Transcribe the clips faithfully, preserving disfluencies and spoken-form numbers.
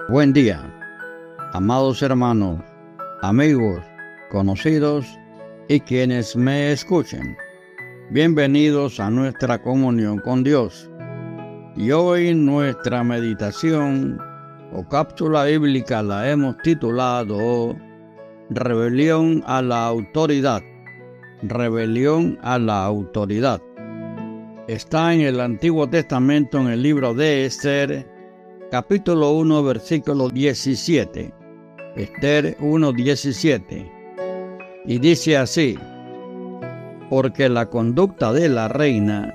Buen día, amados hermanos, amigos, conocidos y quienes me escuchen. Bienvenidos a nuestra comunión con Dios. Y hoy nuestra meditación o cápsula bíblica la hemos titulado Rebelión a la autoridad. Rebelión a la autoridad. Está en el Antiguo Testamento en el libro de Esther, capítulo uno, versículo diecisiete. Esther uno, diecisiete. Y dice así: porque la conducta de la reina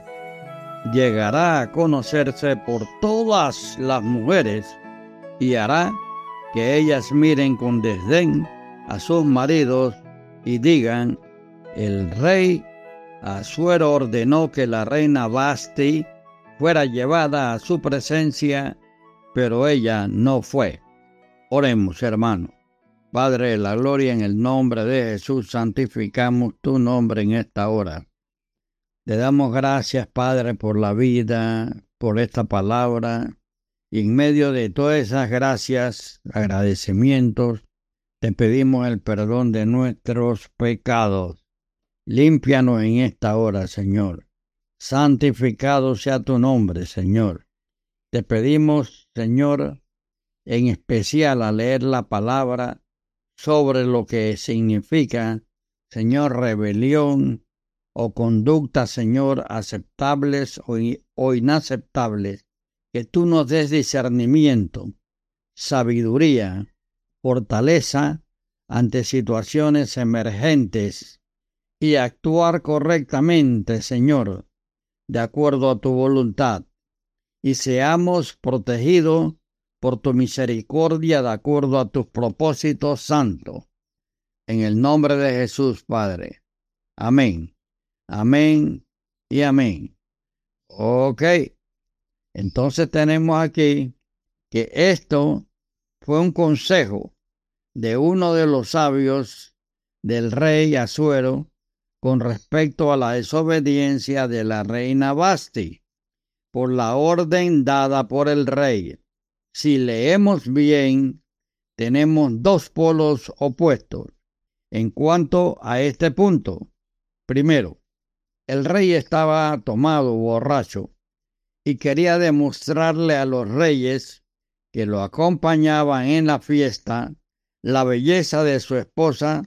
llegará a conocerse por todas las mujeres y hará que ellas miren con desdén a sus maridos y digan: el rey Asuero ordenó que la reina Vasti fuera llevada a su presencia, pero ella no fue. Oremos, hermano. Padre de la gloria, en el nombre de Jesús, santificamos tu nombre en esta hora. Le damos gracias, Padre, por la vida, por esta palabra. Y en medio de todas esas gracias, agradecimientos, te pedimos el perdón de nuestros pecados. Límpianos en esta hora, Señor. Santificado sea tu nombre, Señor. Te pedimos, Señor, en especial a leer la palabra sobre lo que significa, Señor, rebelión o conducta, Señor, aceptables o, o inaceptables. Que tú nos des discernimiento, sabiduría, fortaleza ante situaciones emergentes y actuar correctamente, Señor, de acuerdo a tu voluntad. Y seamos protegidos por tu misericordia de acuerdo a tus propósitos santos. En el nombre de Jesús, Padre. Amén. Amén y amén. Ok. Entonces tenemos aquí que esto fue un consejo de uno de los sabios del rey Asuero con respecto a la desobediencia de la reina Vasti por la orden dada por el rey. Si leemos bien, tenemos dos polos opuestos en cuanto a este punto. Primero, el rey estaba tomado, borracho, y quería demostrarle a los reyes que lo acompañaban en la fiesta la belleza de su esposa,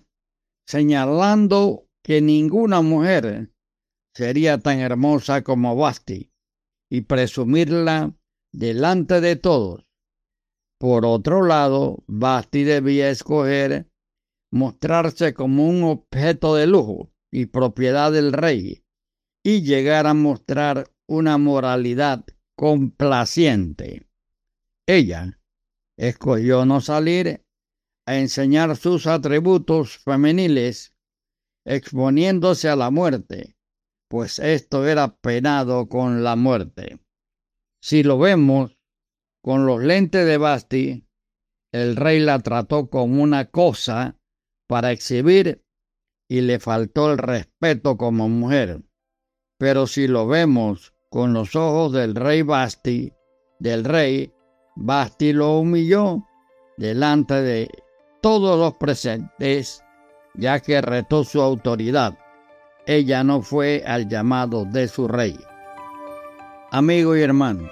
señalando que ninguna mujer sería tan hermosa como Vasti y presumirla delante de todos. Por otro lado, Vasti debía escoger mostrarse como un objeto de lujo y propiedad del rey y llegar a mostrar una moralidad complaciente. Ella escogió no salir a enseñar sus atributos femeniles, exponiéndose a la muerte, pues esto era penado con la muerte. Si lo vemos con los lentes de Vasti, el rey la trató como una cosa para exhibir y le faltó el respeto como mujer. Pero si lo vemos con los ojos del rey Vasti, del rey, Vasti lo humilló delante de todos los presentes, ya que retó su autoridad. Ella no fue al llamado de su rey. Amigo y hermano,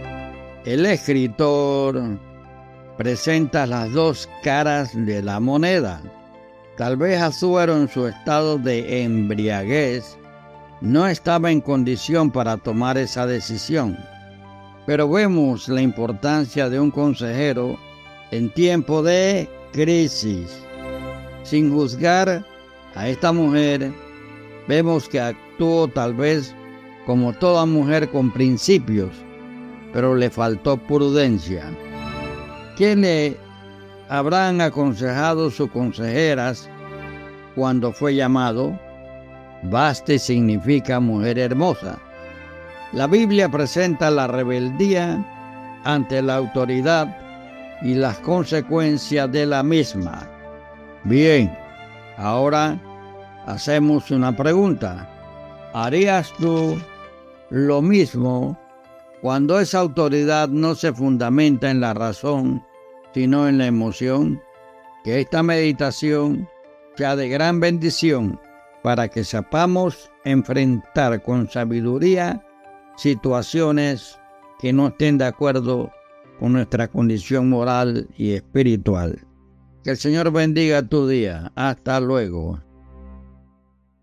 el escritor presenta las dos caras de la moneda. Tal vez Asuero, en su estado de embriaguez, no estaba en condición para tomar esa decisión. Pero vemos la importancia de un consejero en tiempo de crisis. Sin juzgar a esta mujer, vemos que actuó tal vez como toda mujer con principios, pero le faltó prudencia. ¿Qué le habrán aconsejado sus consejeras cuando fue llamado? Vasti significa mujer hermosa. La Biblia presenta la rebeldía ante la autoridad y las consecuencias de la misma. Bien, ahora hacemos una pregunta. ¿Harías tú lo mismo cuando esa autoridad no se fundamenta en la razón, sino en la emoción. Que esta meditación sea de gran bendición para que sepamos enfrentar con sabiduría situaciones que no estén de acuerdo con nuestra condición moral y espiritual. Que el Señor bendiga tu día. Hasta luego.